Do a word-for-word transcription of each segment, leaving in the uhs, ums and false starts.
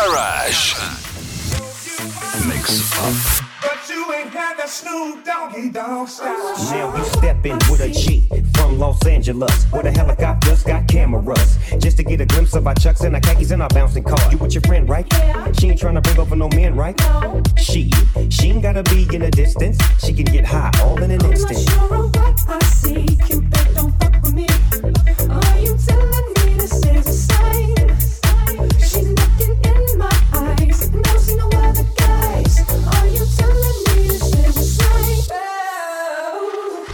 Garage. Mix up. But you ain't had that Snoop Doggy Dogg style. Now you step in with a G from Los Angeles, where the helicopters got cameras, just to get a glimpse of our chucks and our khakis and our bouncing car. You with your friend, right? Yeah. She ain't tryna bring over no men, right? No. She, she ain't gotta be in a distance. She can get high all in an I'm instant. not sure of what I see. Cupid, don't fuck with me. Are you telling me this is a sign? She's looking in my eyes. No, see no other guys. Are you telling me this is a sign? Oh.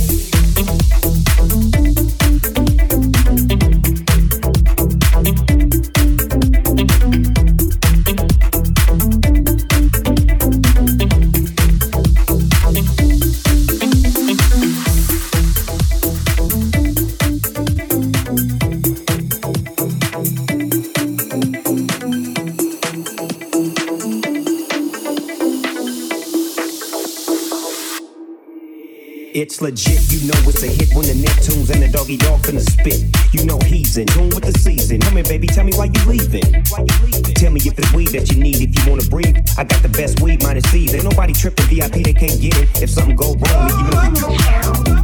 It's legit, you know it's a hit when the Neptunes and the doggy dog finna spit. You know he's in tune with the season. Come here, baby, tell me why you leaving. Why you leaving? Tell me if it's weed that you need, if you wanna breathe. I got the best weed, minus C's. Ain't nobody tripping V I P, they can't get it. If something go wrong, you know.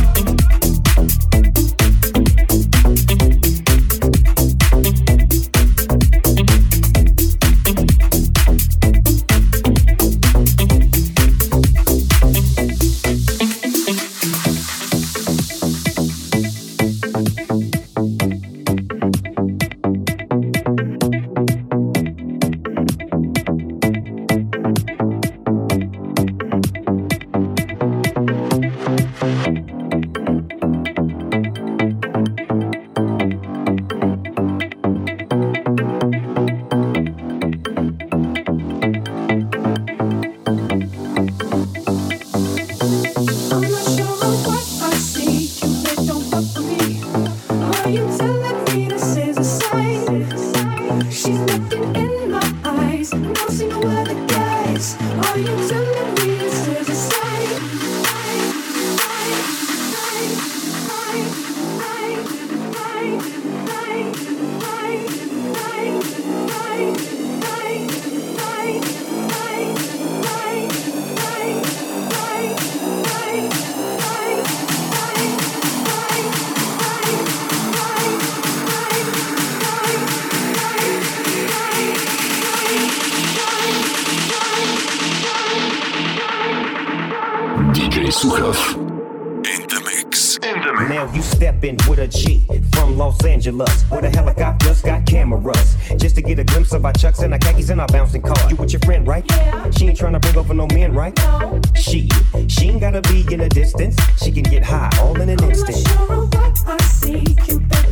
Now you steppin' with a G from Los Angeles, where the helicopters got cameras, just to get a glimpse of our chucks and our khakis and our bouncing car. You with your friend, right? Yeah. She ain't tryna bring over no men, right? No. She, she ain't gotta be in a distance. She can get high all in an I'm instant. not sure of what I see. Cupid,